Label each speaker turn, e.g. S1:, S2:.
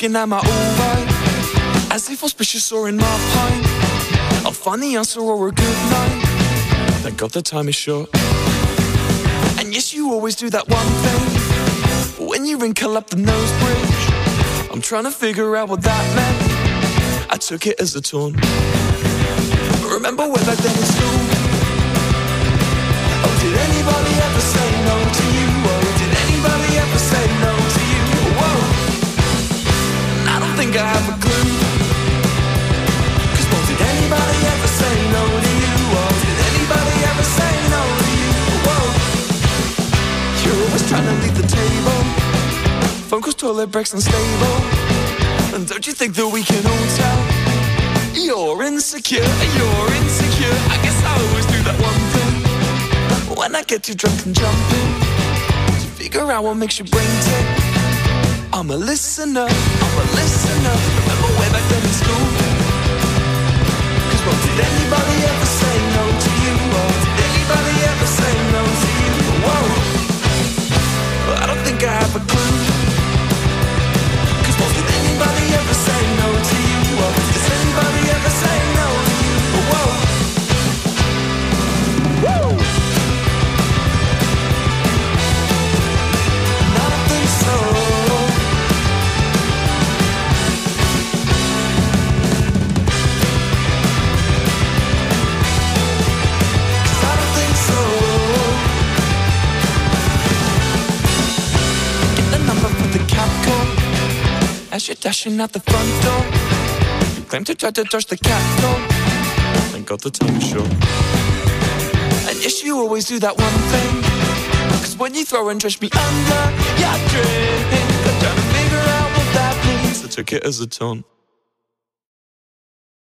S1: asking am I alright, as if auspicious or in my pint. I'll find the answer or a good night. Thank God the time is short. And yes, you always do that one thing when you wrinkle up the nose bridge. I'm trying to figure out what that meant. I took it as a taunt. Remember way back then in school? Oh, did anybody ever say no to you? Oh, did anybody ever say no to you? Whoa, and I don't think I have a clue. Cause well, did anybody ever say no to you? Oh, did anybody ever say no to you? Whoa, you're always trying to leave the table. Phone calls, toilet breaks, unstable. And don't you think that we can all tell you're insecure, you're insecure? I guess I always do that one thing when I get too drunk and jumping to figure out what makes your brain tick. I'm a listener, I'm a listener. Remember way back then in school? Cause well, did anybody ever say no to you? Or did anybody ever say no to you? Whoa, well, I don't think I have a clue. Cause well, did anybody ever say no to you? Or does anybody ever say no to you? Whoa, woo! Nothing so. Cause I don't think so. Get the number for the cab call as you're dashing out the front door. You claim to try to dodge the cat door. Thank God the time is short. And yes, you always do that one thing. Cause when you throw and dredge me under your drink, I'm trying to figure out what that means. I took it as a taunt.